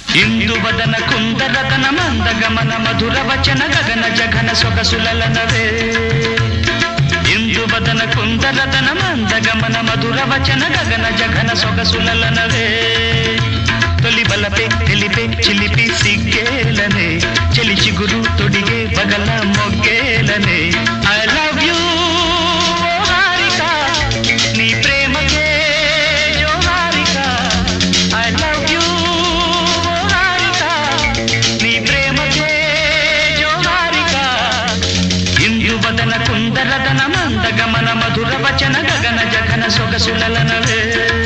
ఇందువదన కుందరతన మందగమన మధుర వచన గగన జఘన సొగసులనవే ఇందువదన కుందరతన మందగమన మధుర వచన గగన జఘన సొగసులనవే తొలి బలపే తెలిపే చిలిపి సిగ్గేలనే చెలి చిగురు తొడిగే పగల మొగ్గేలనే ఐ లవ్ యూ హారిక నీ ప్రేమకే జో Harika I love you Harika నీ ప్రేమకే జో హారిక ఇందువదన కుందరదన మందగమన మధుర వచన గగన జఘన సొగసులనవే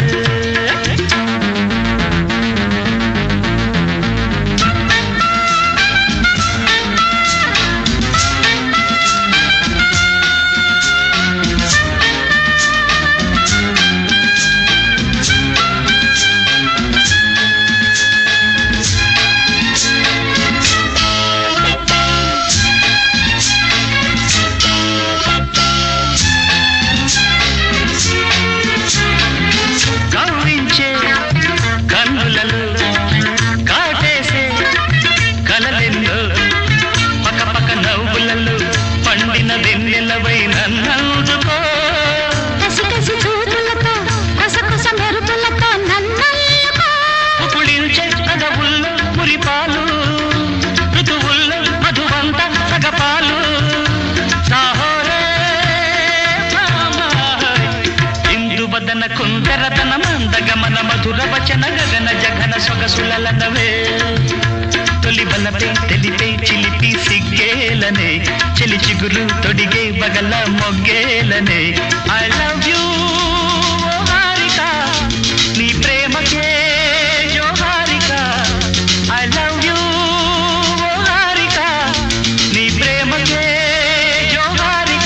కుందరతన మందగమన మధుర వచన గగన జఘన సొగసులనవే తొలి బలపే తెలిపే చిలిపి సిగ్గేలనే చెలి చిగురు తొడిగే బగల మొగ్గేలనే ఐ లవ్ యూ హారిక నీ ప్రేమకే జో Harika I love you Harika నీ ప్రేమకే జో హారిక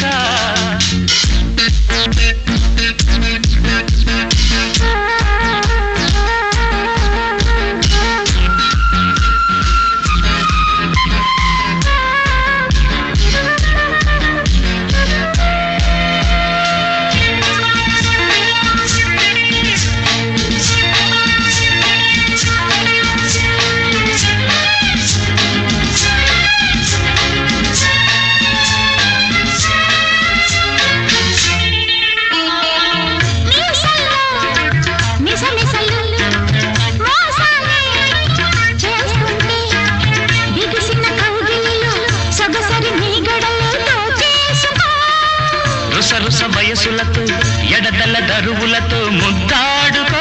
రుసరుస వయసులతో ఎడదల దరువులతో ముద్దాడుకో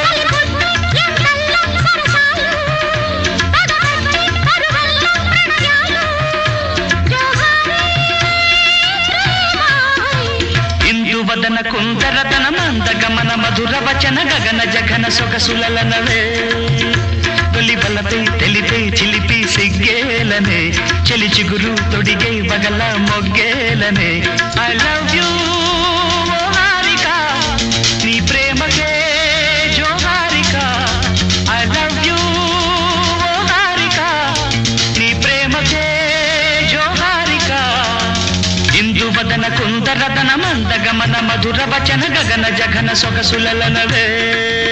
ఇందువదన కుందరతన మందగమన మధుర వచన గగన జఘన సొగసులనవే తొలి బలపై తెలిపే చిలిపి సిగ్గేలనే చెలి చిగురు తొడిగే బగల మొగ్గేలనే ఐ లవ్ యూ హారిక నీ ప్రేమకే జో Harika I love you Harika నీ ప్రేమకే జో హారిక ఇందువదన కుందరదన మందగమన మధుర వచన గగన జఘన సొగసులనవే